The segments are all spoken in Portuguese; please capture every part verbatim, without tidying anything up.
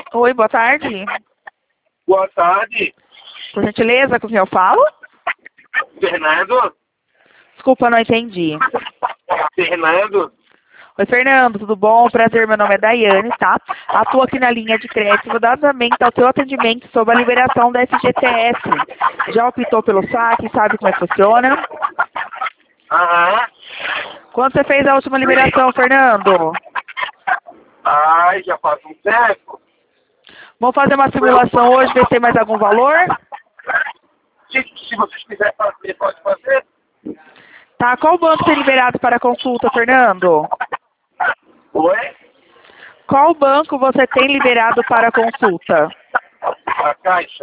Oi, boa tarde. Boa tarde, Por gentileza, com quem eu falo? Fernando. Desculpa, não entendi. Fernando. Oi, Fernando, tudo bom? Prazer, meu nome é Daiane, tá? Atuo aqui na linha de crédito, vou dar andamento ao seu atendimento sobre a liberação da F G T S. Já optou pelo saque, sabe como é que funciona? Aham. Quando você fez a última liberação, Fernando? Ai, já faz um tempo. Vamos fazer uma simulação hoje, ver se tem mais algum valor? Se, se vocês quiserem fazer, pode fazer. Tá, qual banco tem liberado para consulta, Fernando? Oi? Qual banco você tem liberado para consulta? A Caixa.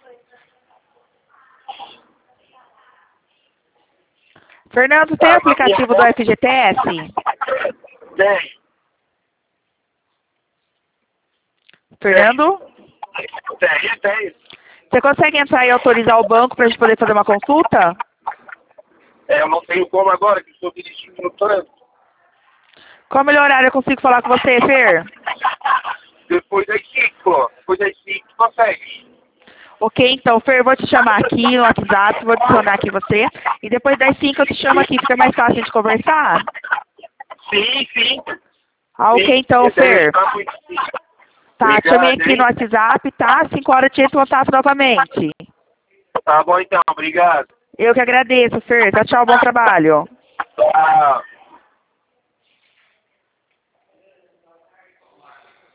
Fernando, tem o aplicativo do F G T S? Tem. Fernando? Tem, tem. Você consegue entrar e autorizar o banco para a gente poder fazer uma consulta? É, eu não tenho como agora, que estou dirigindo no trânsito. Qual o melhor horário eu consigo falar com você, Fer? Depois das cinco, depois das cinco, consegue. Ok, então, Fer, eu vou te chamar aqui no WhatsApp, vou adicionar aqui você. E depois das cinco eu te chamo aqui, fica mais fácil de conversar? Sim, sim. Ah, ok, Sim, então, Fer. tá muito difícil. Tá, te chamei aqui hein? no WhatsApp, tá? cinco horas eu te entro em contato novamente. Tá bom então, obrigado. Eu que agradeço, Fer. Tchau, tchau, bom trabalho. Tchau.